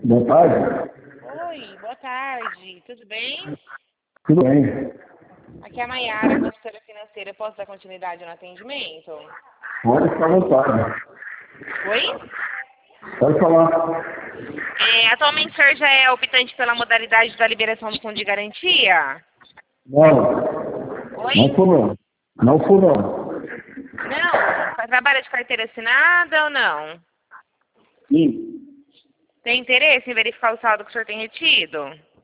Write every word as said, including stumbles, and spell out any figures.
Boa tarde. Oi, boa tarde. Tudo bem? Tudo bem. Aqui é a Maiara, consultora financeira. Posso dar continuidade no atendimento? Pode ficar à vontade. Oi? Pode falar. É, atualmente o senhor já é optante pela modalidade da liberação do fundo de garantia? Não. Oi? Não fui não. Não fui não. Não? Trabalha de carteira assinada ou não? Sim. Tem interesse em verificar o saldo que o senhor tem retido?